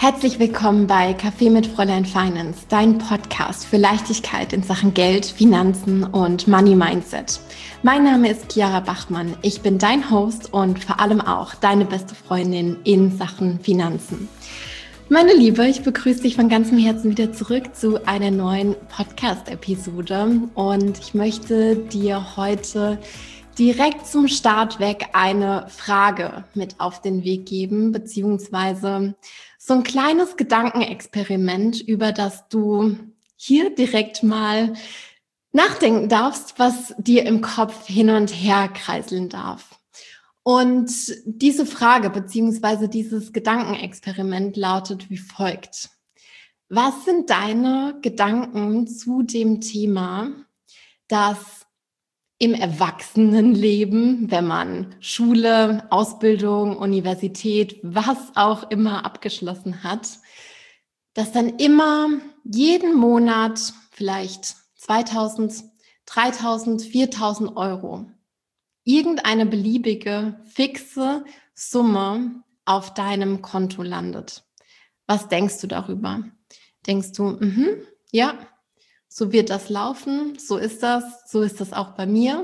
Herzlich willkommen bei Kaffee mit Fräulein Finance, dein Podcast für Leichtigkeit in Sachen Geld, Finanzen und Money Mindset. Mein Name ist Chiara Bachmann, ich bin dein Host und vor allem auch deine beste Freundin in Sachen Finanzen. Meine Liebe, ich begrüße dich von ganzem Herzen wieder zurück zu einer neuen Podcast-Episode und ich möchte dir heute direkt zum Start weg eine Frage mit auf den Weg geben, beziehungsweise so ein kleines Gedankenexperiment, über das du hier direkt mal nachdenken darfst, was dir im Kopf hin und her kreiseln darf. Und diese Frage beziehungsweise dieses Gedankenexperiment lautet wie folgt. Was sind deine Gedanken zu dem Thema, dass im Erwachsenenleben, wenn man Schule, Ausbildung, Universität, was auch immer abgeschlossen hat, dass dann immer jeden Monat vielleicht 2.000, 3.000, 4.000 Euro irgendeine beliebige, fixe Summe auf deinem Konto landet. Was denkst du darüber? Denkst du, ja, so wird das laufen, so ist das auch bei mir?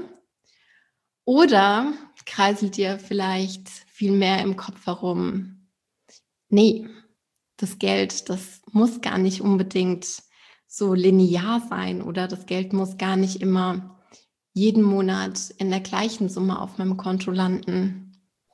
Oder kreiselt dir vielleicht viel mehr im Kopf herum? Nee, das Geld, das muss gar nicht unbedingt so linear sein oder das Geld muss gar nicht immer jeden Monat in der gleichen Summe auf meinem Konto landen.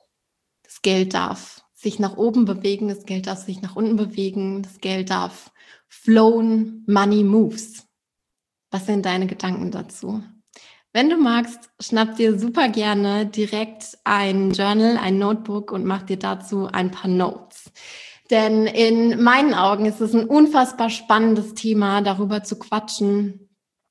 Das Geld darf sich nach oben bewegen, das Geld darf sich nach unten bewegen, das Geld darf flown, money moves. Was sind deine Gedanken dazu? Wenn du magst, schnapp dir super gerne direkt ein Journal, ein Notebook und mach dir dazu ein paar Notes. Denn in meinen Augen ist es ein unfassbar spannendes Thema, darüber zu quatschen,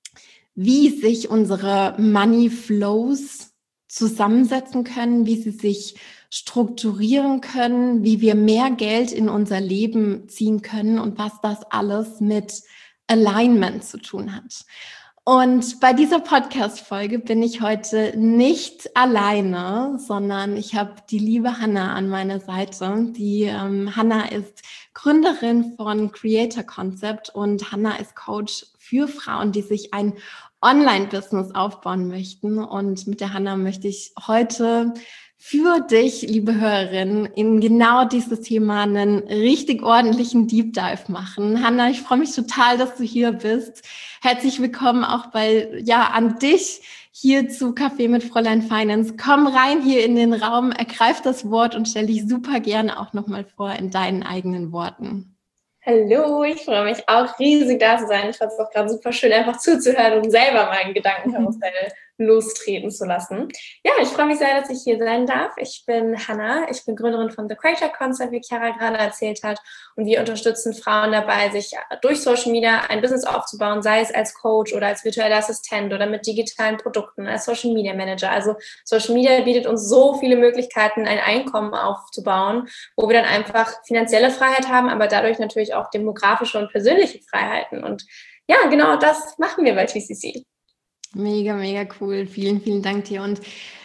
wie sich unsere Money Flows zusammensetzen können, wie sie sich strukturieren können, wie wir mehr Geld in unser Leben ziehen können und was das alles mit Alignment zu tun hat. Und bei dieser Podcast-Folge bin ich heute nicht alleine, sondern ich habe die liebe Hanna an meiner Seite. Die Hanna ist Gründerin von Creator Concept und Hanna ist Coach für Frauen, die sich ein Online-Business aufbauen möchten. Und mit der Hanna möchte ich heute für dich, liebe Hörerin, in genau dieses Thema einen richtig ordentlichen Deep Dive machen. Hanna, ich freue mich total, dass du hier bist. Herzlich willkommen auch an dich hier zu Kaffee mit Fräulein Finance. Komm rein hier in den Raum, ergreif das Wort und stell dich super gerne auch nochmal vor in deinen eigenen Worten. Hallo, ich freue mich auch riesig da zu sein. Ich fand es auch gerade super schön, einfach zuzuhören und selber meinen Gedankenkarussell lostreten zu lassen. Ja, ich freue mich sehr, dass ich hier sein darf. Ich bin Hanna, ich bin Gründerin von The Creator Concept, wie Chiara gerade erzählt hat. Und wir unterstützen Frauen dabei, sich durch Social Media ein Business aufzubauen, sei es als Coach oder als virtueller Assistent oder mit digitalen Produkten, als Social Media Manager. Also Social Media bietet uns so viele Möglichkeiten, ein Einkommen aufzubauen, wo wir dann einfach finanzielle Freiheit haben, aber dadurch natürlich auch demografische und persönliche Freiheiten. Und ja, genau das machen wir bei TCC. Mega, mega cool. Vielen, vielen Dank dir. Und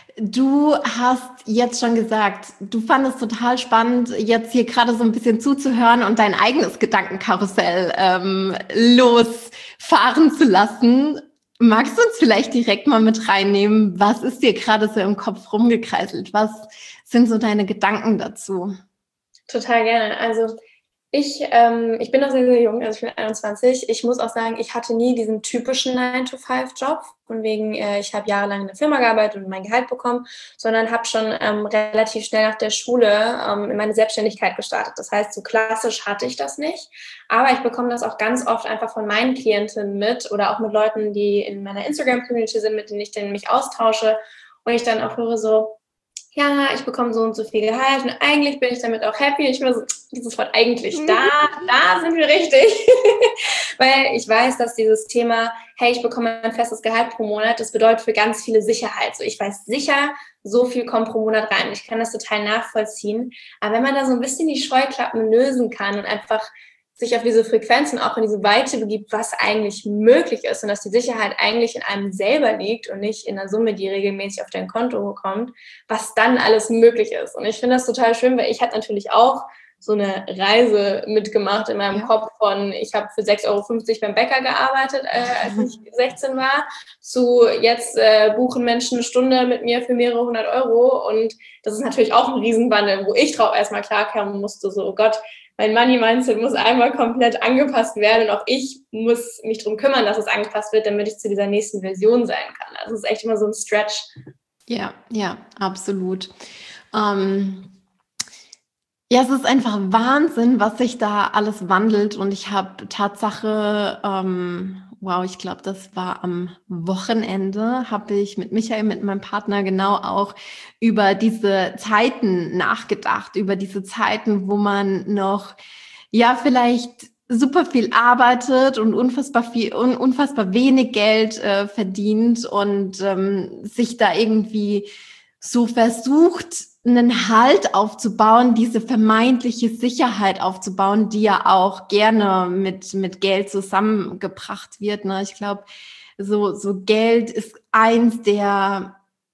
du hast jetzt schon gesagt, du fandest total spannend, jetzt hier gerade so ein bisschen zuzuhören und dein eigenes Gedankenkarussell losfahren zu lassen. Magst du uns vielleicht direkt mal mit reinnehmen? Was ist dir gerade so im Kopf rumgekreiselt? Was sind so deine Gedanken dazu? Total gerne. Also ich bin noch sehr, sehr jung, also ich bin 21. Ich muss auch sagen, ich hatte nie diesen typischen 9-to-5-Job, von wegen, ich habe jahrelang in der Firma gearbeitet und mein Gehalt bekommen, sondern habe schon relativ schnell nach der Schule in meine Selbstständigkeit gestartet. Das heißt, so klassisch hatte ich das nicht, aber ich bekomme das auch ganz oft einfach von meinen Klientinnen mit oder auch mit Leuten, die in meiner Instagram-Community sind, mit denen ich mich austausche und ich dann auch höre so, ja, ich bekomme so und so viel Gehalt und eigentlich bin ich damit auch happy. Ich bin so, dieses Wort eigentlich, da sind wir richtig. Weil ich weiß, dass dieses Thema, hey, ich bekomme ein festes Gehalt pro Monat, das bedeutet für ganz viele Sicherheit. So, ich weiß sicher, so viel kommt pro Monat rein. Ich kann das total nachvollziehen. Aber wenn man da so ein bisschen die Scheuklappen lösen kann und einfach sich auf diese Frequenzen auch in diese Weite begibt, was eigentlich möglich ist und dass die Sicherheit eigentlich in einem selber liegt und nicht in der Summe, die regelmäßig auf dein Konto kommt, was dann alles möglich ist. Und ich finde das total schön, weil ich hatte natürlich auch so eine Reise mitgemacht in meinem Kopf von, ich habe für 6,50 € beim Bäcker gearbeitet, als ich 16 war, zu jetzt buchen Menschen eine Stunde mit mir für mehrere 100 €. Und das ist natürlich auch ein Riesenwandel, wo ich drauf erstmal klarkommen musste, so, oh Gott, mein Money-Mindset muss einmal komplett angepasst werden und auch ich muss mich darum kümmern, dass es angepasst wird, damit ich zu dieser nächsten Version sein kann. Also es ist echt immer so ein Stretch. Ja, absolut. Ja, es ist einfach Wahnsinn, was sich da alles wandelt. Und ich habe Tatsache, ich glaube, das war am Wochenende, habe ich mit Michael, mit meinem Partner, genau auch über diese Zeiten nachgedacht, über diese Zeiten, wo man noch, vielleicht super viel arbeitet und unfassbar wenig Geld verdient und sich da irgendwie so versucht, einen Halt aufzubauen, diese vermeintliche Sicherheit aufzubauen, die ja auch gerne mit Geld zusammengebracht wird. Ne? Ich glaube, so Geld ist eins der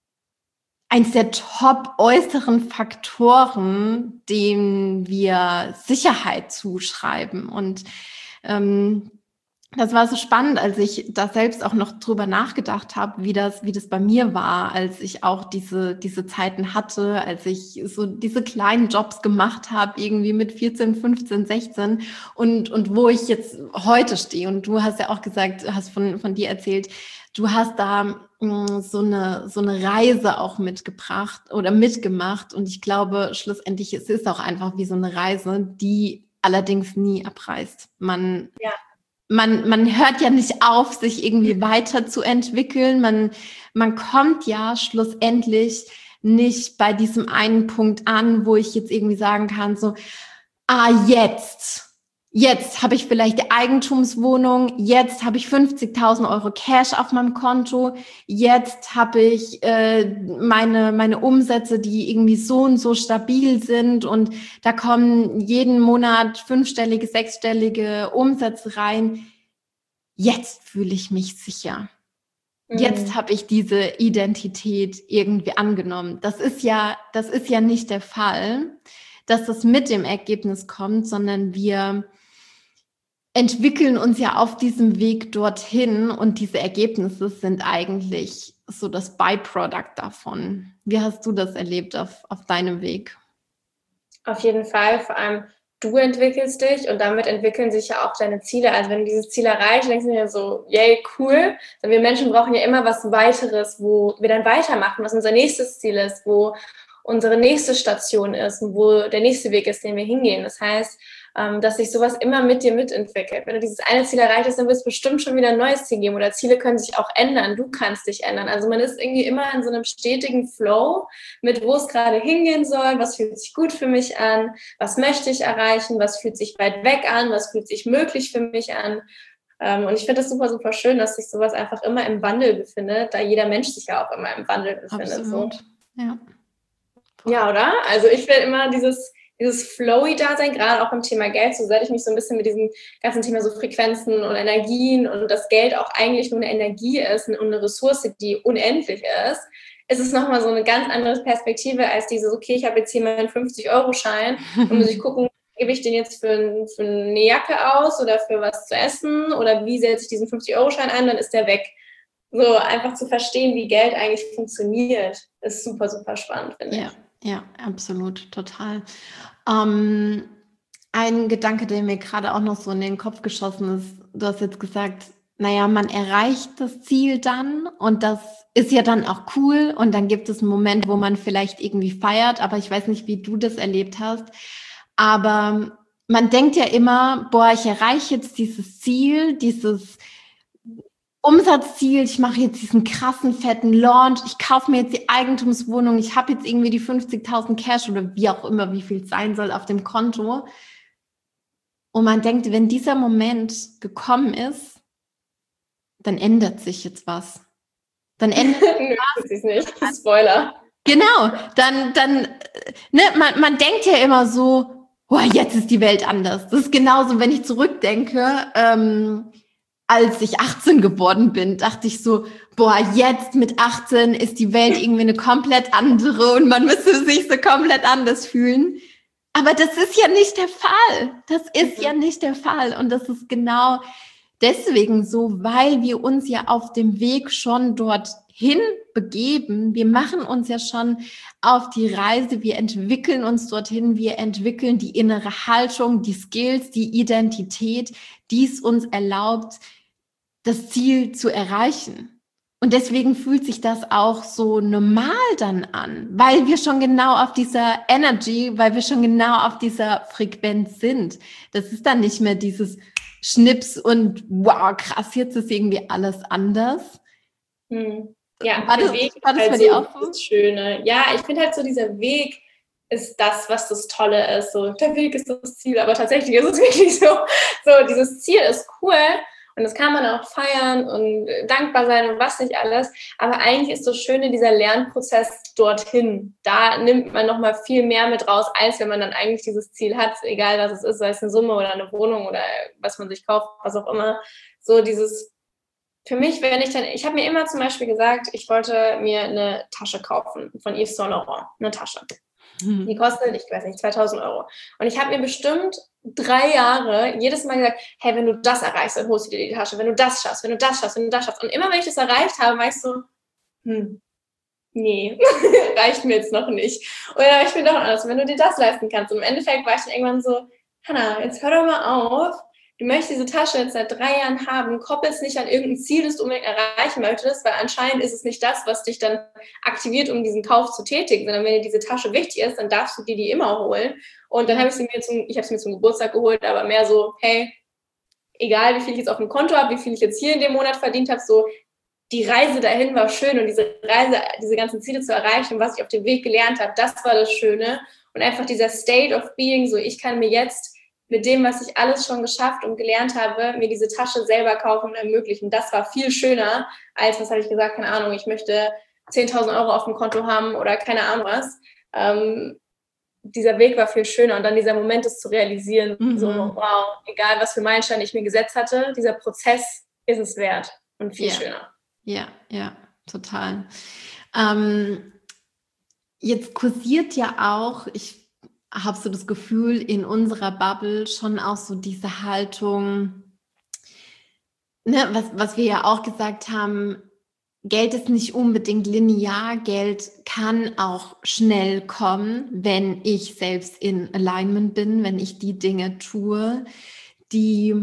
top äußeren Faktoren, denen wir Sicherheit zuschreiben. Und das war so spannend, als ich da selbst auch noch drüber nachgedacht habe, wie das bei mir war, als ich auch diese Zeiten hatte, als ich so diese kleinen Jobs gemacht habe, irgendwie mit 14, 15, 16 und wo ich jetzt heute stehe. Und du hast ja auch gesagt, hast von dir erzählt, du hast da so eine Reise auch mitgebracht oder mitgemacht. Und ich glaube, schlussendlich, es ist auch einfach wie so eine Reise, die allerdings nie abreißt. Man hört ja nicht auf, sich irgendwie weiterzuentwickeln. Man kommt ja schlussendlich nicht bei diesem einen Punkt an, wo ich jetzt irgendwie sagen kann, so, jetzt habe ich vielleicht die Eigentumswohnung, jetzt habe ich 50.000 € Cash auf meinem Konto, jetzt habe ich meine Umsätze, die irgendwie so und so stabil sind und da kommen jeden Monat 5-stellige, 6-stellige Umsätze rein. Jetzt fühle ich mich sicher. Jetzt habe ich diese Identität irgendwie angenommen. Das ist ja nicht der Fall, dass das mit dem Ergebnis kommt, sondern wir entwickeln uns ja auf diesem Weg dorthin und diese Ergebnisse sind eigentlich so das Byproduct davon. Wie hast du das erlebt auf deinem Weg? Auf jeden Fall, vor allem du entwickelst dich und damit entwickeln sich ja auch deine Ziele. Also wenn du dieses Ziel erreichst, denkst du dir so, yay, cool. Denn wir Menschen brauchen ja immer was Weiteres, wo wir dann weitermachen, was unser nächstes Ziel ist, wo unsere nächste Station ist und wo der nächste Weg ist, den wir hingehen. Das heißt, dass sich sowas immer mit dir mitentwickelt. Wenn du dieses eine Ziel erreicht hast, dann wird es bestimmt schon wieder ein neues Ziel geben oder Ziele können sich auch ändern. Du kannst dich ändern. Also man ist irgendwie immer in so einem stetigen Flow mit, wo es gerade hingehen soll, was fühlt sich gut für mich an, was möchte ich erreichen, was fühlt sich weit weg an, was fühlt sich möglich für mich an. Und ich finde das super, super schön, dass sich sowas einfach immer im Wandel befindet, da jeder Mensch sich ja auch immer im Wandel befindet. Absolut. So. Ja, oder? Also ich will immer dieses Flowy-Dasein, gerade auch im Thema Geld, so seit ich mich so ein bisschen mit diesem ganzen Thema so Frequenzen und Energien und das Geld auch eigentlich nur eine Energie ist und eine Ressource, die unendlich ist es nochmal so eine ganz andere Perspektive als dieses, okay, ich habe jetzt hier meinen 50-Euro-Schein und muss ich gucken, gebe ich den jetzt für eine Jacke aus oder für was zu essen oder wie setze ich diesen 50-Euro-Schein ein, dann ist der weg. So einfach zu verstehen, wie Geld eigentlich funktioniert, ist super, super spannend, finde ich. Ja, absolut, total. Ein Gedanke, der mir gerade auch noch so in den Kopf geschossen ist, du hast jetzt gesagt, naja, man erreicht das Ziel dann und das ist ja dann auch cool und dann gibt es einen Moment, wo man vielleicht irgendwie feiert, aber ich weiß nicht, wie du das erlebt hast, aber man denkt ja immer, ich erreiche jetzt dieses Ziel, dieses Umsatzziel, ich mache jetzt diesen krassen, fetten Launch, ich kaufe mir jetzt die Eigentumswohnung, ich habe jetzt irgendwie die 50.000 Cash oder wie auch immer, wie viel es sein soll auf dem Konto. Und man denkt, wenn dieser Moment gekommen ist, dann ändert sich jetzt was. Dann ändert sich nicht. Spoiler. Genau, man denkt ja immer so, jetzt ist die Welt anders. Das ist genauso, wenn ich zurückdenke, als ich 18 geworden bin, dachte ich so, jetzt mit 18 ist die Welt irgendwie eine komplett andere und man müsste sich so komplett anders fühlen. Aber das ist ja nicht der Fall. Das ist ja nicht der Fall. Und das ist genau deswegen so, weil wir uns ja auf dem Weg schon dorthin begeben. Wir machen uns ja schon auf die Reise. Wir entwickeln uns dorthin. Wir entwickeln die innere Haltung, die Skills, die Identität, die es uns erlaubt, das Ziel zu erreichen. Und deswegen fühlt sich das auch so normal dann an, weil wir schon genau auf dieser Energy, weil wir schon genau auf dieser Frequenz sind. Das ist dann nicht mehr dieses Schnips und wow, krass, jetzt ist irgendwie alles anders. Ja, war der das, Weg war das halt bei so dir auch so? das Schöne. Ja, ich finde halt so, dieser Weg ist das, was das Tolle ist. So, der Weg ist das Ziel, aber tatsächlich ist es wirklich so. So, dieses Ziel ist cool und das kann man auch feiern und dankbar sein und was nicht alles. Aber eigentlich ist das Schöne dieser Lernprozess dorthin. Da nimmt man nochmal viel mehr mit raus, als wenn man dann eigentlich dieses Ziel hat, egal was es ist, sei es eine Summe oder eine Wohnung oder was man sich kauft, was auch immer. So dieses, für mich, ich habe mir immer zum Beispiel gesagt, ich wollte mir eine Tasche kaufen von Yves Saint Laurent, eine Tasche. Die kostet, ich weiß nicht, 2.000 Euro. Und ich habe mir bestimmt 3 Jahre jedes Mal gesagt, hey, wenn du das erreichst, dann holst du dir die Tasche, wenn du das schaffst, wenn du das schaffst, wenn du das schaffst. Und immer, wenn ich das erreicht habe, war ich so, nee, reicht mir jetzt noch nicht. Oder ich bin doch anders, wenn du dir das leisten kannst. Und im Endeffekt war ich dann irgendwann so, Hannah, jetzt hör doch mal auf. Du möchtest diese Tasche jetzt seit 3 Jahren haben, koppel es nicht an irgendein Ziel, das du unbedingt erreichen möchtest, weil anscheinend ist es nicht das, was dich dann aktiviert, um diesen Kauf zu tätigen, sondern wenn dir diese Tasche wichtig ist, dann darfst du die immer holen. Und dann habe ich sie mir zum Geburtstag geholt, aber mehr so, hey, egal wie viel ich jetzt auf dem Konto habe, wie viel ich jetzt hier in dem Monat verdient habe, so die Reise dahin war schön und diese Reise, diese ganzen Ziele zu erreichen, was ich auf dem Weg gelernt habe, das war das Schöne. Und einfach dieser State of Being, so ich kann mir jetzt mit dem, was ich alles schon geschafft und gelernt habe, mir diese Tasche selber kaufen und ermöglichen. Das war viel schöner, als, was habe ich gesagt, keine Ahnung, ich möchte 10.000 Euro auf dem Konto haben oder keine Ahnung was. Dieser Weg war viel schöner und dann dieser Moment, es zu realisieren, so wow, egal was für Meilensteine ich mir gesetzt hatte, dieser Prozess ist es wert und viel schöner. Ja, total. Jetzt kursiert ja auch, ich habe so das Gefühl, in unserer Bubble schon auch so diese Haltung, ne, was wir ja auch gesagt haben, Geld ist nicht unbedingt linear, Geld kann auch schnell kommen, wenn ich selbst in Alignment bin, wenn ich die Dinge tue, die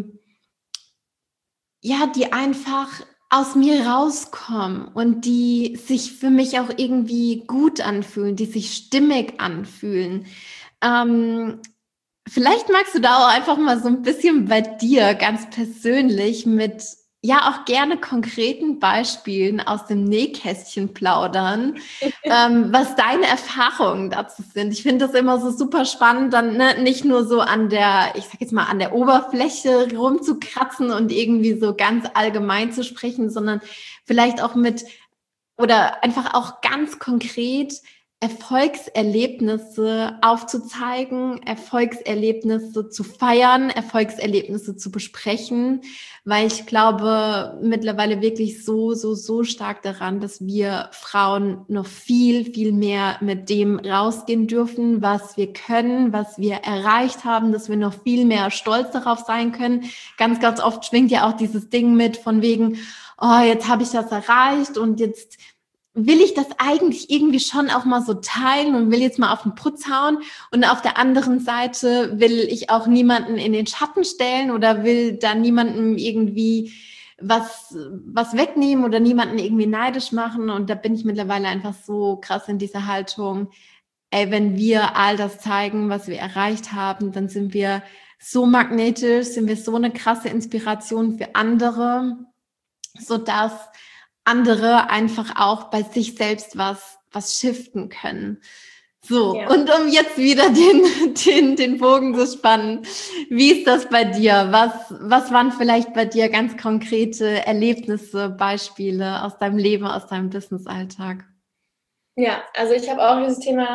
einfach aus mir rauskommen und die sich für mich auch irgendwie gut anfühlen, die sich stimmig anfühlen. Vielleicht magst du da auch einfach mal so ein bisschen bei dir ganz persönlich mit, ja, auch gerne konkreten Beispielen aus dem Nähkästchen plaudern, was deine Erfahrungen dazu sind. Ich finde das immer so super spannend, dann nicht nur so ich sag jetzt mal, an der Oberfläche rumzukratzen und irgendwie so ganz allgemein zu sprechen, sondern vielleicht auch oder einfach auch ganz konkret Erfolgserlebnisse aufzuzeigen, Erfolgserlebnisse zu feiern, Erfolgserlebnisse zu besprechen, weil ich glaube mittlerweile wirklich so stark daran, dass wir Frauen noch viel, viel mehr mit dem rausgehen dürfen, was wir können, was wir erreicht haben, dass wir noch viel mehr stolz darauf sein können. Ganz, ganz oft schwingt ja auch dieses Ding mit von wegen, oh, jetzt habe ich das erreicht und jetzt will ich das eigentlich irgendwie schon auch mal so teilen und will jetzt mal auf den Putz hauen. Und auf der anderen Seite will ich auch niemanden in den Schatten stellen oder will da niemandem irgendwie was wegnehmen oder niemanden irgendwie neidisch machen. Und da bin ich mittlerweile einfach so krass in dieser Haltung. Ey, wenn wir all das zeigen, was wir erreicht haben, dann sind wir so magnetisch, sind wir so eine krasse Inspiration für andere, sodass andere einfach auch bei sich selbst was shiften können. So, ja. Und um jetzt wieder den Bogen zu spannen, wie ist das bei dir? Was waren vielleicht bei dir ganz konkrete Erlebnisse, Beispiele aus deinem Leben, aus deinem Businessalltag? Ja, also ich habe auch dieses Thema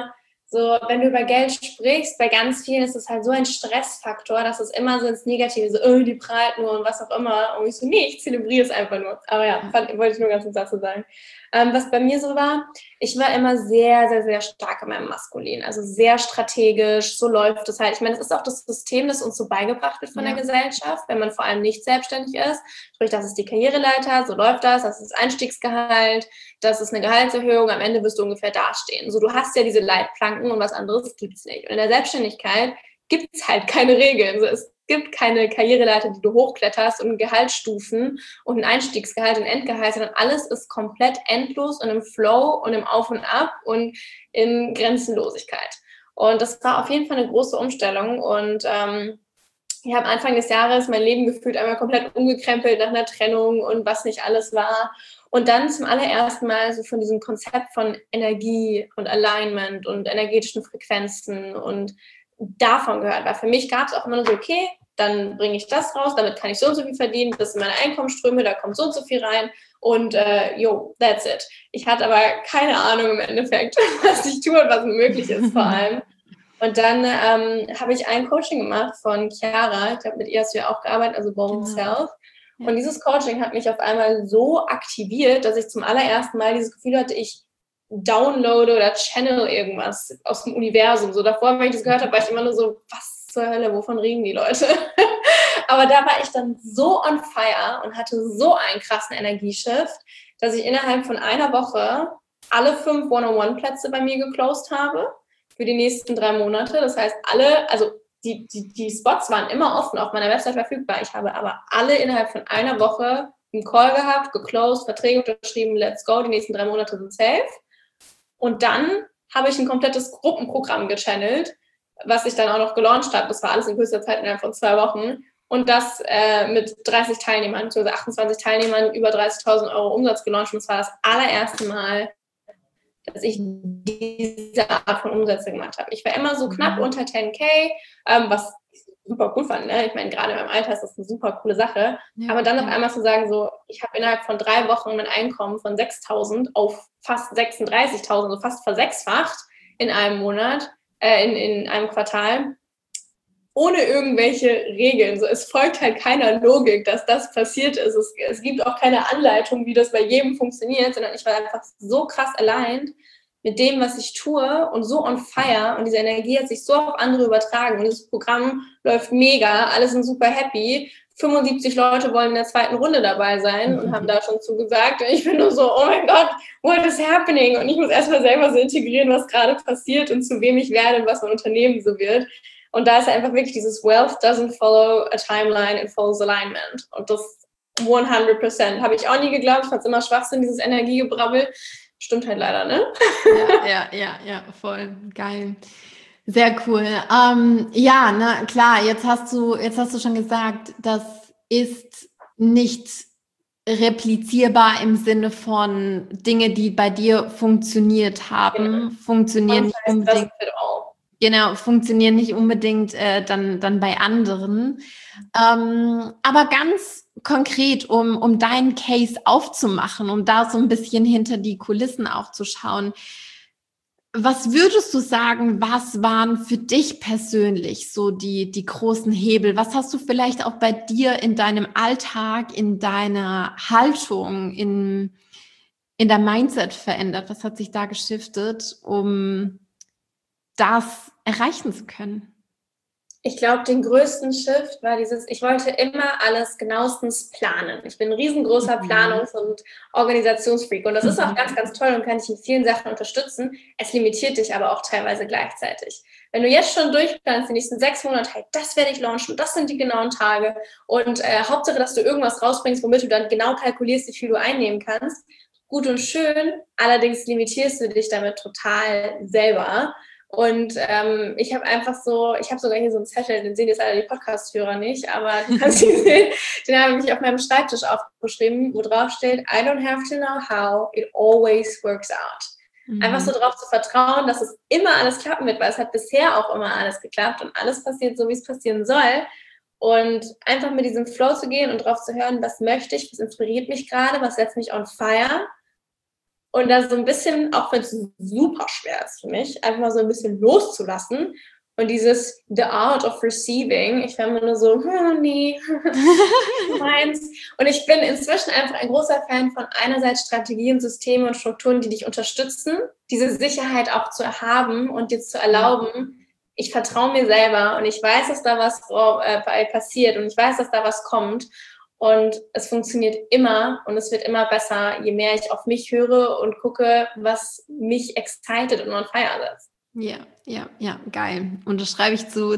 so, wenn du über Geld sprichst, bei ganz vielen ist es halt so ein Stressfaktor, dass es immer so ins Negative, so, oh, die prahlt nur und was auch immer. Und ich so, nee, ich zelebriere es einfach nur. Aber ja, wollte ich nur ganz kurz dazu sagen. Was bei mir so war, ich war immer sehr, sehr, sehr stark in meinem Maskulin, also sehr strategisch, so läuft es halt. Ich meine, es ist auch das System, das uns so beigebracht wird von der Gesellschaft, wenn man vor allem nicht selbstständig ist. Sprich, das ist die Karriereleiter, so läuft das ist das Einstiegsgehalt, das ist eine Gehaltserhöhung, am Ende wirst du ungefähr dastehen. So, du hast ja diese Leitplanken und was anderes gibt es nicht. Und in der Selbstständigkeit gibt es halt keine Regeln. So, es gibt keine Karriereleiter, die du hochkletterst und Gehaltsstufen und ein Einstiegsgehalt und Endgehalt, sondern alles ist komplett endlos und im Flow und im Auf und Ab und in Grenzenlosigkeit. Und das war auf jeden Fall eine große Umstellung und ich habe Anfang des Jahres mein Leben gefühlt einmal komplett umgekrempelt nach einer Trennung und was nicht alles war. Und dann zum allerersten Mal so von diesem Konzept von Energie und Alignment und energetischen Frequenzen und davon gehört. Weil für mich gab es auch immer nur so, okay, dann bringe ich das raus, damit kann ich so und so viel verdienen, das sind meine Einkommensströme, da kommt so und so viel rein und that's it. Ich hatte aber keine Ahnung im Endeffekt, was ich tue und was möglich ist vor allem. Und dann habe ich ein Coaching gemacht von Chiara, ich glaube, mit ihr hast du ja auch gearbeitet, also Bold Self. Ja. Und dieses Coaching hat mich auf einmal so aktiviert, dass ich zum allerersten Mal dieses Gefühl hatte, ich downloade oder channel irgendwas aus dem Universum. So davor, wenn ich das gehört habe, war ich immer nur so, was zur Hölle, wovon reden die Leute? Aber da war ich dann so on fire und hatte so einen krassen Energieshift, dass ich innerhalb von einer Woche alle 5 One-on-One-Plätze bei mir geclosed habe für die nächsten 3 Monate. Das heißt, die Spots waren immer offen auf meiner Website verfügbar. Ich habe aber alle innerhalb von einer Woche einen Call gehabt, geclosed, Verträge unterschrieben, let's go, die nächsten 3 Monate sind safe. Und dann habe ich ein komplettes Gruppenprogramm gechannelt, was ich dann auch noch gelauncht habe. Das war alles in kürzester Zeit innerhalb von 2 Wochen. Und das mit 30 Teilnehmern, also 28 Teilnehmern, über 30.000 Euro Umsatz gelauncht. Und das war das allererste Mal, dass ich diese Art von Umsätze gemacht habe. Ich war immer so knapp unter 10.000, was ich super cool fand. Ne? Ich meine, gerade in meinem Alter ist das eine super coole Sache. Ja, aber dann auf einmal zu sagen, so, ich habe innerhalb von 3 Wochen mein Einkommen von 6.000 auf fast 36.000, so fast versechsfacht in einem Monat, in einem Quartal, ohne irgendwelche Regeln. So, es folgt halt keiner Logik, dass das passiert ist. Es gibt auch keine Anleitung, wie das bei jedem funktioniert, sondern ich war einfach so krass aligned mit dem, was ich tue und so on fire und diese Energie hat sich so auf andere übertragen und das Programm läuft mega, alle sind super happy. 75 Leute wollen in der 2. Runde dabei sein und haben da schon zugesagt. Und ich bin nur so, oh mein Gott, what is happening? Und ich muss erstmal selber so integrieren, was gerade passiert und zu wem ich werde und was mein Unternehmen so wird. Und da ist einfach wirklich dieses Wealth doesn't follow a timeline, it follows alignment. Und das 100%. Habe ich auch nie geglaubt. Ich fand es immer Schwachsinn, dieses Energiegebrabbel. Stimmt halt leider, ne? Ja, voll geil. Sehr cool. Ja, na klar, jetzt hast du schon gesagt, das ist nicht replizierbar im Sinne von Dinge, die bei dir funktioniert haben, funktionieren nicht unbedingt. Genau, funktionieren nicht unbedingt dann bei anderen. Aber ganz konkret, um deinen Case aufzumachen, um da so ein bisschen hinter die Kulissen auch zu schauen, was würdest du sagen, was waren für dich persönlich so die großen Hebel? Was hast du vielleicht auch bei dir in deinem Alltag, in deiner Haltung, in der Mindset verändert? Was hat sich da geschiftet, um das erreichen zu können? Ich glaube, den größten Shift war ich wollte immer alles genauestens planen. Ich bin ein riesengroßer Planungs- und Organisationsfreak und das ist auch ganz, ganz toll und kann dich in vielen Sachen unterstützen. Es limitiert dich aber auch teilweise gleichzeitig. Wenn du jetzt schon durchplanst, die nächsten 6 Monate, hey, das werde ich launchen, das sind die genauen Tage und Hauptsache, dass du irgendwas rausbringst, womit du dann genau kalkulierst, wie viel du einnehmen kannst. Gut und schön, allerdings limitierst du dich damit total selber. Und ich habe sogar hier so einen Zettel, den sehen jetzt alle die Podcast-Hörer nicht, aber du kannst ihn sehen, den habe ich auf meinem Schreibtisch aufgeschrieben, wo drauf steht, I don't have to know how, it always works out. Einfach so drauf zu vertrauen, dass es immer alles klappen wird, weil es hat bisher auch immer alles geklappt und alles passiert so, wie es passieren soll. Und einfach mit diesem Flow zu gehen und drauf zu hören, was möchte ich, was inspiriert mich gerade, was setzt mich on fire. Und da so ein bisschen, auch wenn es super schwer ist für mich, einfach mal so ein bisschen loszulassen. Und dieses The Art of Receiving, ich war immer nur so, nee, meins. Und ich bin inzwischen einfach ein großer Fan von einerseits Strategien, Systeme und Strukturen, die dich unterstützen, diese Sicherheit auch zu haben und dir zu erlauben, ich vertraue mir selber und ich weiß, dass da was passiert und ich weiß, dass da was kommt. Und es funktioniert immer und es wird immer besser, je mehr ich auf mich höre und gucke, was mich excited und on fire setzt. Ja, geil. Und das schreibe ich zu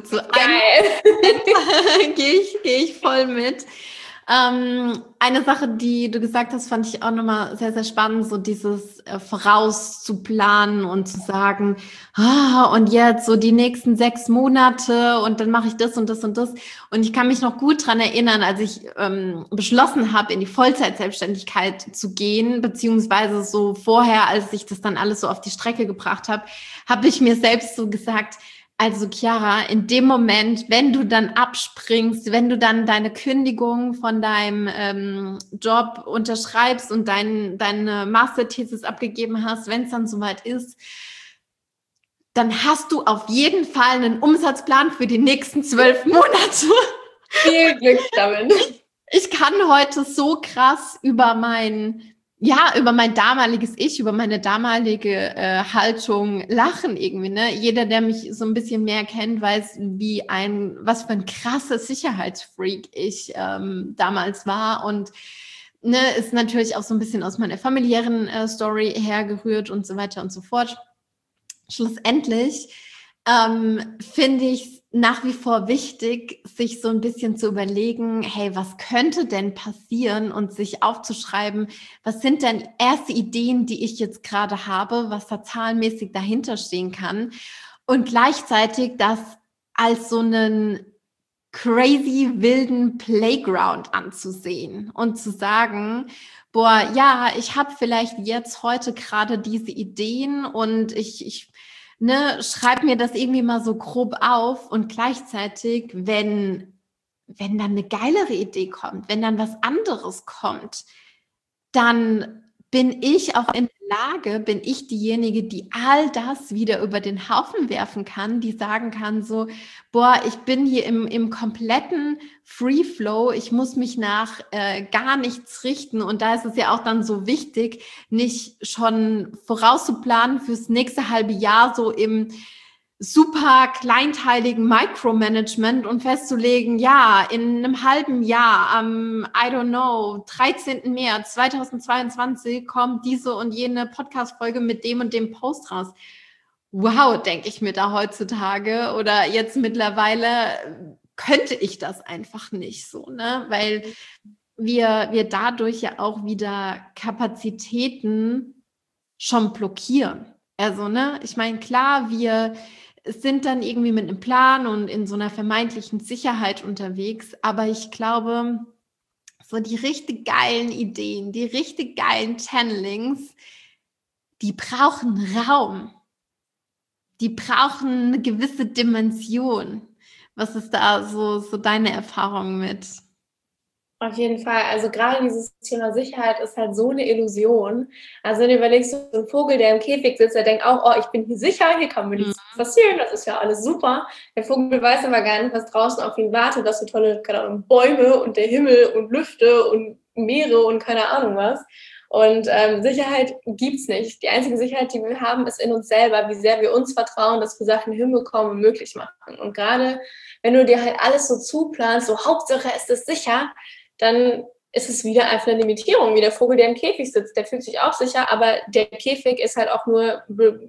geil. Gehe ich voll mit. Eine Sache, die du gesagt hast, fand ich auch nochmal sehr, sehr spannend, so dieses vorauszuplanen und zu sagen, und jetzt so die nächsten 6 Monate und dann mache ich das und das und das. Und ich kann mich noch gut dran erinnern, als ich beschlossen habe, in die Vollzeit-Selbstständigkeit zu gehen, beziehungsweise so vorher, als ich das dann alles so auf die Strecke gebracht habe, habe ich mir selbst so gesagt, also Chiara, in dem Moment, wenn du dann abspringst, wenn du dann deine Kündigung von deinem Job unterschreibst und deine Masterthesis abgegeben hast, wenn es dann soweit ist, dann hast du auf jeden Fall einen Umsatzplan für die nächsten 12 Monate. Viel Glück damit. Ich kann heute so krass über mein damaliges Ich, über meine damalige Haltung lachen irgendwie, ne? Jeder, der mich so ein bisschen mehr kennt, weiß, was für ein krasses Sicherheitsfreak ich damals war und ne, ist natürlich auch so ein bisschen aus meiner familiären Story hergerührt und so weiter und so fort. Schlussendlich finde ich nach wie vor wichtig, sich so ein bisschen zu überlegen, hey, was könnte denn passieren und sich aufzuschreiben, was sind denn erste Ideen, die ich jetzt gerade habe, was da zahlenmäßig dahinter stehen kann und gleichzeitig das als so einen crazy wilden Playground anzusehen und zu sagen, boah, ja, ich habe vielleicht jetzt heute gerade diese Ideen und ich schreib mir das irgendwie mal so grob auf und gleichzeitig, wenn dann eine geilere Idee kommt, wenn dann was anderes kommt, dann bin ich auch in der Lage, bin ich diejenige, die all das wieder über den Haufen werfen kann, die sagen kann so, boah, ich bin hier im kompletten Free Flow, ich muss mich nach gar nichts richten und da ist es ja auch dann so wichtig, nicht schon vorauszuplanen fürs nächste halbe Jahr so im super kleinteiligen Micromanagement und festzulegen, ja, in einem halben Jahr am, 13. März 2022 kommt diese und jene Podcast-Folge mit dem und dem Post raus. Wow, denke ich mir da heutzutage oder jetzt mittlerweile könnte ich das einfach nicht so, ne? Weil wir dadurch ja auch wieder Kapazitäten schon blockieren. Also, ne, ich meine, klar, wir sind dann irgendwie mit einem Plan und in so einer vermeintlichen Sicherheit unterwegs, aber ich glaube, so die richtig geilen Ideen, die richtig geilen Channelings, die brauchen Raum. Die brauchen eine gewisse Dimension. Was ist da so deine Erfahrung mit? Auf jeden Fall. Also gerade dieses Thema Sicherheit ist halt so eine Illusion. Also wenn du überlegst, so ein Vogel, der im Käfig sitzt, der denkt auch, oh, ich bin hier sicher, hier kann mir nichts passieren, das ist ja alles super. Der Vogel weiß aber gar nicht, was draußen auf ihn wartet, dass so tolle, keine Ahnung, Bäume und der Himmel und Lüfte und Meere und keine Ahnung was. Und Sicherheit gibt's nicht. Die einzige Sicherheit, die wir haben, ist in uns selber, wie sehr wir uns vertrauen, dass wir Sachen hinbekommen und möglich machen. Und gerade wenn du dir halt alles so zuplanst, so Hauptsache ist es sicher, dann ist es wieder einfach eine Limitierung, wie der Vogel, der im Käfig sitzt. Der fühlt sich auch sicher, aber der Käfig ist halt auch nur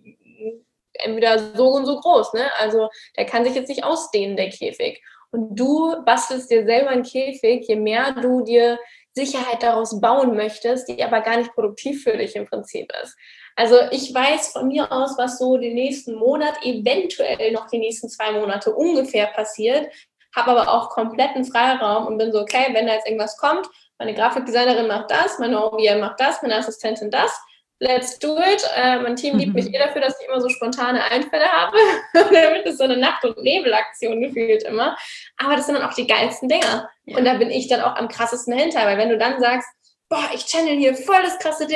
entweder so und so groß, ne? Also der kann sich jetzt nicht ausdehnen, der Käfig. Und du bastelst dir selber einen Käfig, je mehr du dir Sicherheit daraus bauen möchtest, die aber gar nicht produktiv für dich im Prinzip ist. Also ich weiß von mir aus, was so den nächsten Monat, eventuell noch die nächsten 2 Monate ungefähr passiert, habe aber auch kompletten Freiraum und bin so, okay, wenn da jetzt irgendwas kommt, meine Grafikdesignerin macht das, meine OEM macht das, meine Assistentin das, let's do it. Mein Team liebt mich dafür, dass ich immer so spontane Einfälle habe, damit ist so eine Nacht- und Nebelaktion gefühlt immer. Aber das sind dann auch die geilsten Dinger. Ja. Und da bin ich dann auch am krassesten hinter, weil wenn du dann sagst, boah, ich channel hier voll das krasse Ding,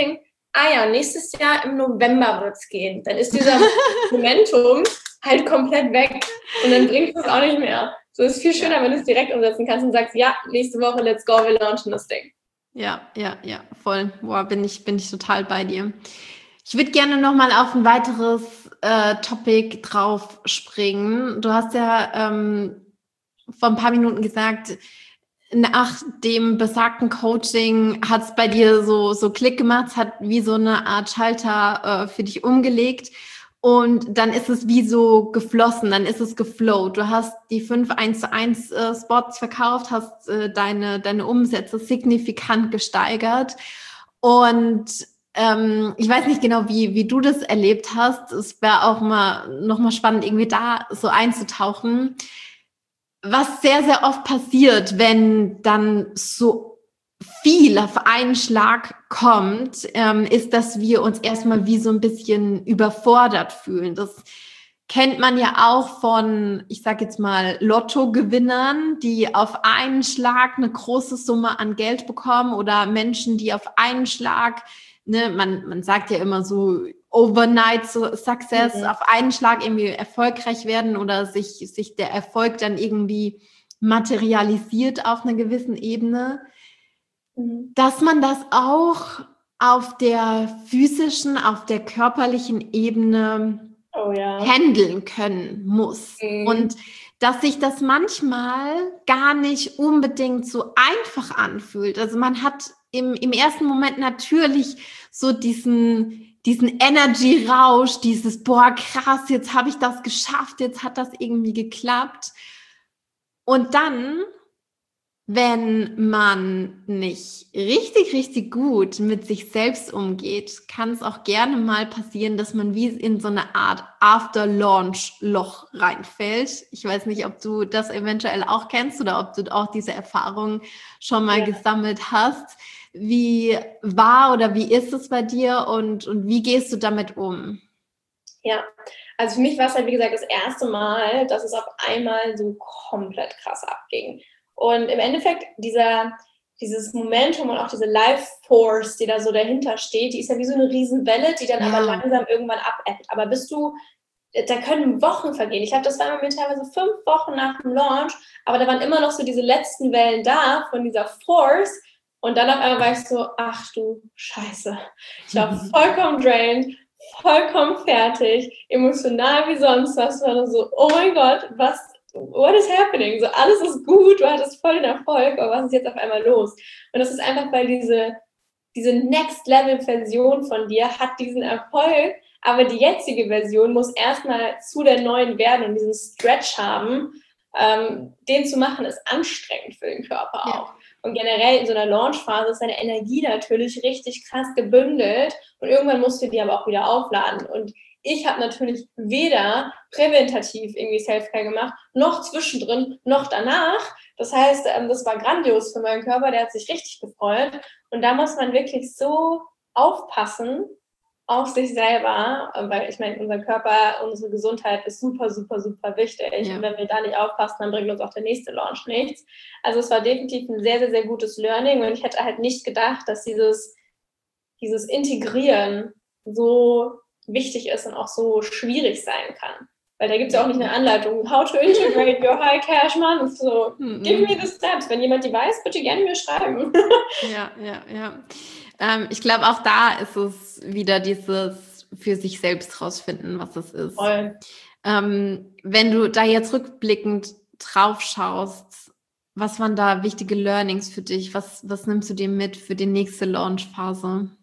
ja, nächstes Jahr im November wird es gehen. Dann ist dieser Momentum halt komplett weg und dann bringt es auch nicht mehr. So ist viel schöner, wenn du es direkt umsetzen kannst und sagst, ja, nächste Woche, let's go, wir launchen das Ding. Ja, voll. Boah, bin ich total bei dir. Ich würde gerne nochmal auf ein weiteres Topic drauf springen. Du hast ja vor ein paar Minuten gesagt, nach dem besagten Coaching hat es bei dir so Klick gemacht, es hat wie so eine Art Schalter für dich umgelegt und dann ist es wie so geflossen, dann ist es geflowt. Du hast die 5 1:1 Spots verkauft, hast deine Umsätze signifikant gesteigert und ich weiß nicht genau, wie du das erlebt hast. Es wäre auch noch mal spannend, irgendwie da so einzutauchen. Was sehr, sehr oft passiert, wenn dann so viel auf einen Schlag kommt, ist, dass wir uns erstmal wie so ein bisschen überfordert fühlen. Das kennt man ja auch von, ich sage jetzt mal, Lottogewinnern, die auf einen Schlag eine große Summe an Geld bekommen oder Menschen, die auf einen Schlag, ne, man sagt ja immer so, Overnight Success, auf einen Schlag irgendwie erfolgreich werden oder sich der Erfolg dann irgendwie materialisiert auf einer gewissen Ebene, dass man das auch auf der physischen, auf der körperlichen Ebene handeln können muss. Und dass sich das manchmal gar nicht unbedingt so einfach anfühlt. Also man hat im ersten Moment natürlich so diesen Energy-Rausch, dieses, boah, krass, jetzt habe ich das geschafft, jetzt hat das irgendwie geklappt. Und dann, wenn man nicht richtig, richtig gut mit sich selbst umgeht, kann es auch gerne mal passieren, dass man wie in so eine Art After-Launch-Loch reinfällt. Ich weiß nicht, ob du das eventuell auch kennst oder ob du auch diese Erfahrung schon mal gesammelt hast. Wie war oder wie ist es bei dir und wie gehst du damit um? Ja, also für mich war es halt, wie gesagt, das erste Mal, dass es auf einmal so komplett krass abging. Und im Endeffekt dieses Momentum und auch diese Life Force, die da so dahinter steht, die ist ja wie so eine Riesenwelle, die dann aber langsam irgendwann abebbt. Aber da können Wochen vergehen. Ich habe das war mit teilweise 5 Wochen nach dem Launch, aber da waren immer noch so diese letzten Wellen da von dieser Force. Und dann auf einmal war ich so, ach du Scheiße. Ich war vollkommen drained, vollkommen fertig, emotional wie sonst was. War so, oh mein Gott, what is happening? So, alles ist gut, du hattest voll den Erfolg, aber was ist jetzt auf einmal los? Und das ist einfach, weil diese Next-Level-Version von dir hat diesen Erfolg, aber die jetzige Version muss erstmal zu der neuen werden und diesen Stretch haben. Den zu machen, ist anstrengend für den Körper auch. Und generell in so einer Launchphase ist deine Energie natürlich richtig krass gebündelt und irgendwann musst du die aber auch wieder aufladen. Und ich habe natürlich weder präventativ irgendwie Self-Care gemacht, noch zwischendrin, noch danach. Das heißt, das war grandios für meinen Körper, der hat sich richtig gefreut. Und da muss man wirklich so aufpassen auf sich selber, weil ich meine, unser Körper, unsere Gesundheit ist super, super, super wichtig. Ja. Und wenn wir da nicht aufpassen, dann bringt uns auch der nächste Launch nichts. Also es war definitiv ein sehr, sehr, sehr gutes Learning und ich hätte halt nicht gedacht, dass dieses Integrieren so wichtig ist und auch so schwierig sein kann. Weil da gibt es ja auch nicht eine Anleitung, how to integrate your high cash month. So, give me the steps. Wenn jemand die weiß, bitte gerne mir schreiben. Ja. Ich glaube, auch da ist es wieder dieses für sich selbst rausfinden, was es ist. Voll. Wenn du da jetzt rückblickend drauf schaust, was waren da wichtige Learnings für dich? Was nimmst du dir mit für die nächste Launch-Phase?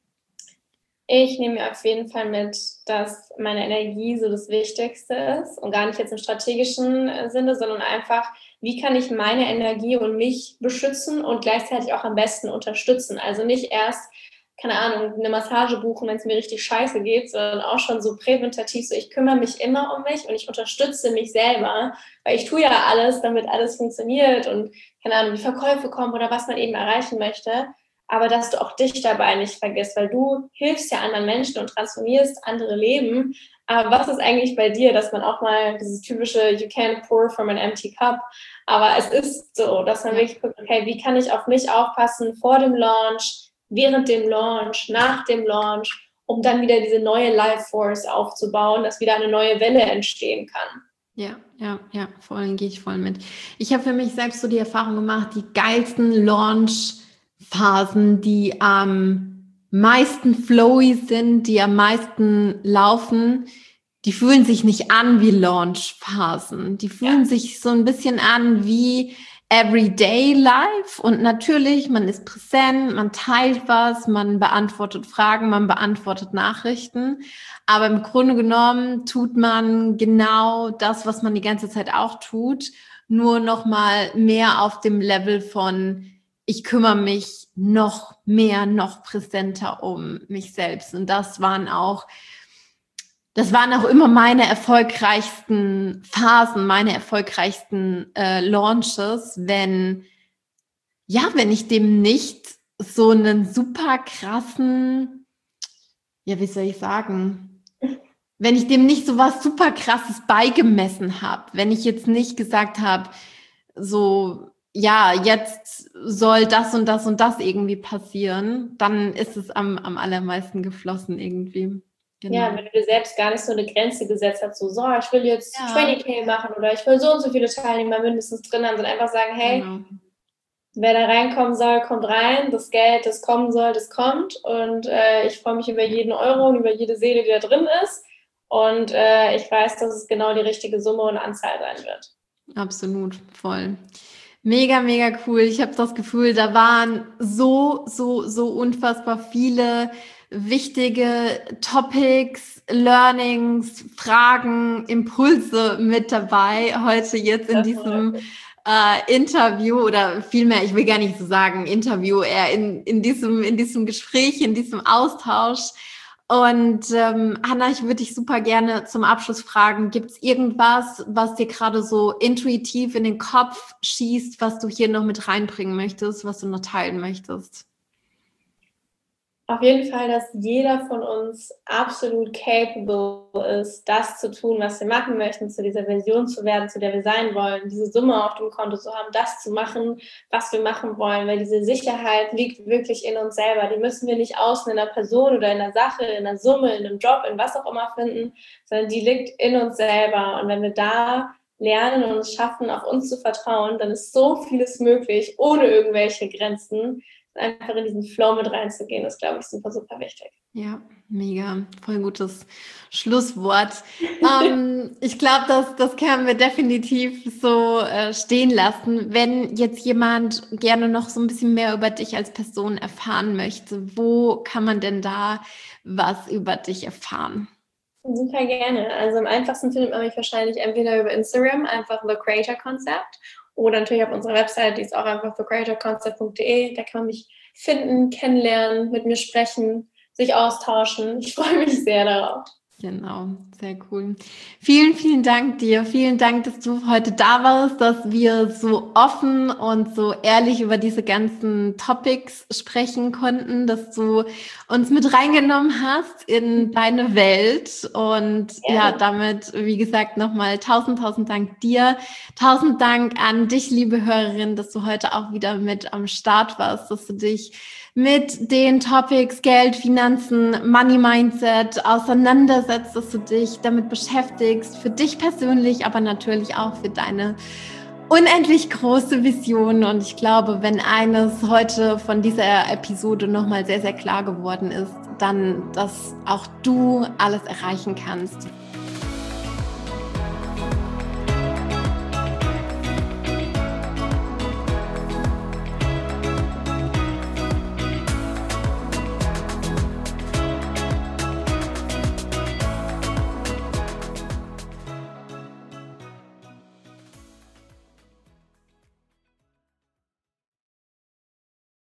Ich nehme mir auf jeden Fall mit, dass meine Energie so das Wichtigste ist und gar nicht jetzt im strategischen Sinne, sondern einfach, wie kann ich meine Energie und mich beschützen und gleichzeitig auch am besten unterstützen. Also nicht erst, keine Ahnung, eine Massage buchen, wenn es mir richtig scheiße geht, sondern auch schon so präventativ, so ich kümmere mich immer um mich und ich unterstütze mich selber, weil ich tue ja alles, damit alles funktioniert und, keine Ahnung, die Verkäufe kommen oder was man eben erreichen möchte. Aber dass du auch dich dabei nicht vergisst, weil du hilfst ja anderen Menschen und transformierst andere Leben. Aber was ist eigentlich bei dir, dass man auch mal dieses typische you can't pour from an empty cup, aber es ist so, dass man wirklich guckt, okay, wie kann ich auf mich aufpassen vor dem Launch, während dem Launch, nach dem Launch, um dann wieder diese neue Life Force aufzubauen, dass wieder eine neue Welle entstehen kann. Ja, gehe ich voll mit. Ich habe für mich selbst so die Erfahrung gemacht, die geilsten Launch-Phasen, die am meisten flowy sind, die am meisten laufen, die fühlen sich nicht an wie Launch-Phasen. Die fühlen sich so ein bisschen an wie Everyday Life. Und natürlich, man ist präsent, man teilt was, man beantwortet Fragen, man beantwortet Nachrichten. Aber im Grunde genommen tut man genau das, was man die ganze Zeit auch tut, nur noch mal mehr auf dem Level von ich kümmere mich noch mehr, noch präsenter um mich selbst. Und das waren auch immer meine erfolgreichsten Phasen, meine erfolgreichsten Launches, wenn ich dem nicht so einen super krassen, wie soll ich sagen, wenn ich dem nicht so was super krasses beigemessen habe, wenn ich jetzt nicht gesagt habe, so, ja, jetzt soll das und das und das irgendwie passieren, dann ist es am allermeisten geflossen irgendwie. Genau. Ja, wenn du dir selbst gar nicht so eine Grenze gesetzt hast, so ich will jetzt 20.000 machen oder ich will so und so viele Teilnehmer mindestens drin haben, sondern einfach sagen, hey, wer da reinkommen soll, kommt rein, das Geld, das kommen soll, das kommt und ich freue mich über jeden Euro und über jede Seele, die da drin ist und ich weiß, dass es genau die richtige Summe und Anzahl sein wird. Absolut, voll. Mega, mega cool. Ich habe das Gefühl, da waren so unfassbar viele wichtige Topics, Learnings, Fragen, Impulse mit dabei heute jetzt in diesem Interview oder vielmehr, ich will gar nicht so sagen Interview, eher in diesem Gespräch, in diesem Austausch. Und Hanna, ich würde dich super gerne zum Abschluss fragen, gibt es irgendwas, was dir gerade so intuitiv in den Kopf schießt, was du hier noch mit reinbringen möchtest, was du noch teilen möchtest? Auf jeden Fall, dass jeder von uns absolut capable ist, das zu tun, was wir machen möchten, zu dieser Version zu werden, zu der wir sein wollen, diese Summe auf dem Konto zu haben, das zu machen, was wir machen wollen, weil diese Sicherheit liegt wirklich in uns selber. Die müssen wir nicht außen in einer Person oder in einer Sache, in einer Summe, in einem Job, in was auch immer finden, sondern die liegt in uns selber. Und wenn wir da lernen und es schaffen, auf uns zu vertrauen, dann ist so vieles möglich, ohne irgendwelche Grenzen. Einfach in diesen Flow mit reinzugehen, ist, glaube ich, super, super wichtig. Ja, mega. Voll gutes Schlusswort. Ich glaube, das können wir definitiv so stehen lassen. Wenn jetzt jemand gerne noch so ein bisschen mehr über dich als Person erfahren möchte, wo kann man denn da was über dich erfahren? Super gerne. Also am einfachsten findet man mich wahrscheinlich entweder über Instagram, einfach The Creator Concept, oder natürlich auf unserer Website, die ist auch einfach thecreatorconcept.de. Da kann man mich finden, kennenlernen, mit mir sprechen, sich austauschen. Ich freue mich sehr darauf. Genau, sehr cool. Vielen, vielen Dank dir. Vielen Dank, dass du heute da warst, dass wir so offen und so ehrlich über diese ganzen Topics sprechen konnten, dass du uns mit reingenommen hast in deine Welt. Und ja, damit, wie gesagt, nochmal tausend Dank dir. 1000 Dank an dich, liebe Hörerin, dass du heute auch wieder mit am Start warst, dass du dich mit den Topics Geld, Finanzen, Money Mindset auseinandersetzt, dass du dich damit beschäftigst, für dich persönlich, aber natürlich auch für deine unendlich große Vision. Und ich glaube, wenn eines heute von dieser Episode nochmal sehr, sehr klar geworden ist, dann, dass auch du alles erreichen kannst,